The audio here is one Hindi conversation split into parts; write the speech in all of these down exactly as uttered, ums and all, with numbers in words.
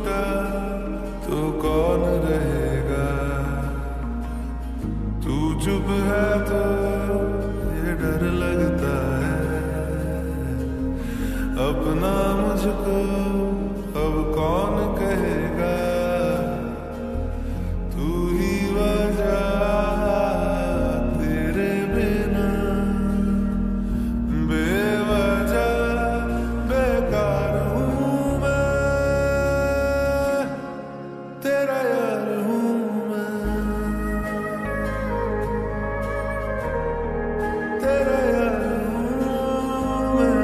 टूटा तो कौन रहेगा, तू चुप है तो ये डर लगता है, अपना मुझको अब कौन कहेगा, तू ही वजह तेरे बिना बेवजह बेकार हूँ मैं, तेरा यार हूँ मैं, तेरा यार हूँ मैं।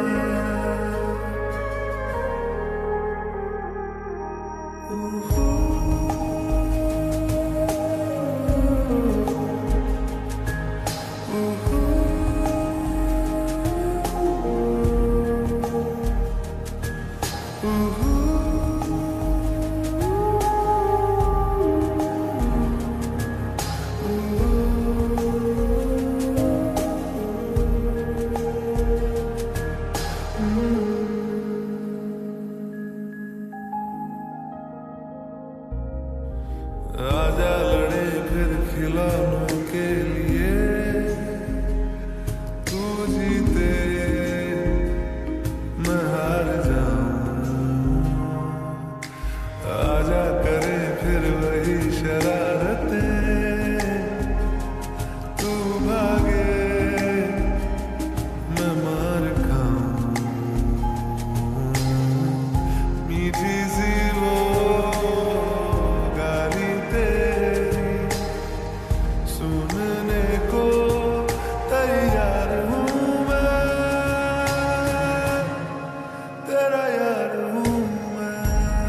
आजा लड़े फिर खिलौनों के लिए, तू जीते मैं हार जाऊं, आजा करे फिर वही शरारतें, तू भागे मैं मार खाऊं, मीठी सी वो सुनने को तैयार हूँ मैं, तेरा यार हूँ मैं,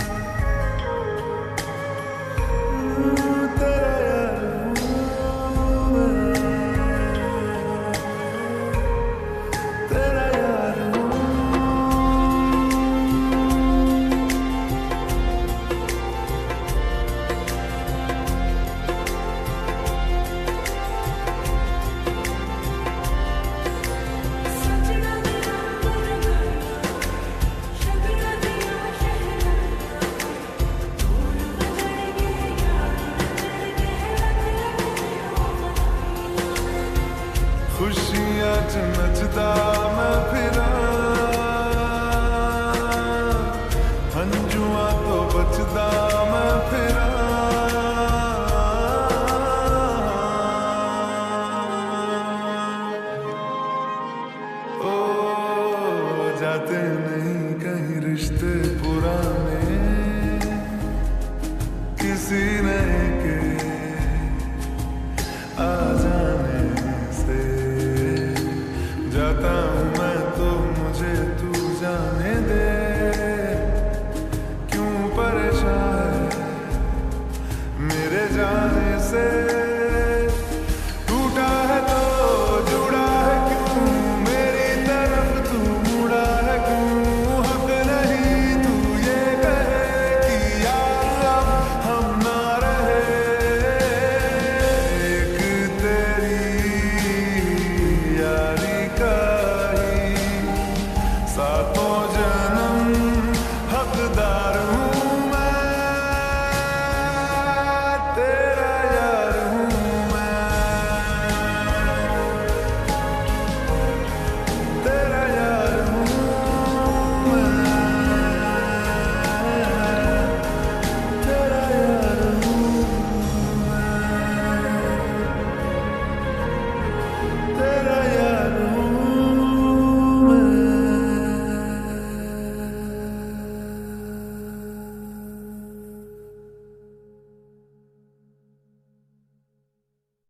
तेरा यार हूँ मैं, तेरा यार हूँ। खुशियाँ च नचदा मैं फिरा, हंजुआ तो बचदा मैं फिरा, ओ जाते नहीं